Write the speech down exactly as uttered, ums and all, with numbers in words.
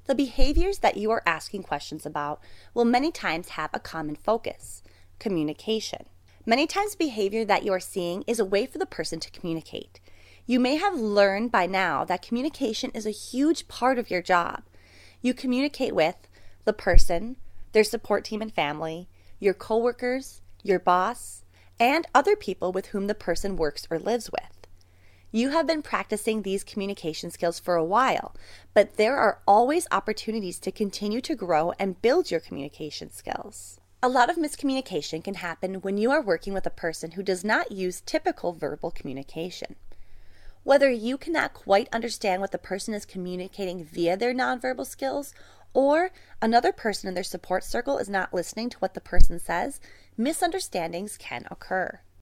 The behaviors that you are asking questions about will many times have a common focus: communication. Many times behavior that you are seeing is a way for the person to communicate. You may have learned by now that communication is a huge part of your job. You communicate with the person, their support team and family, your coworkers, your boss, and other people with whom the person works or lives with. You have been practicing these communication skills for a while, but there are always opportunities to continue to grow and build your communication skills. A lot of miscommunication can happen when you are working with a person who does not use typical verbal communication. Whether you cannot quite understand what the person is communicating via their nonverbal skills, or another person in their support circle is not listening to what the person says, misunderstandings can occur.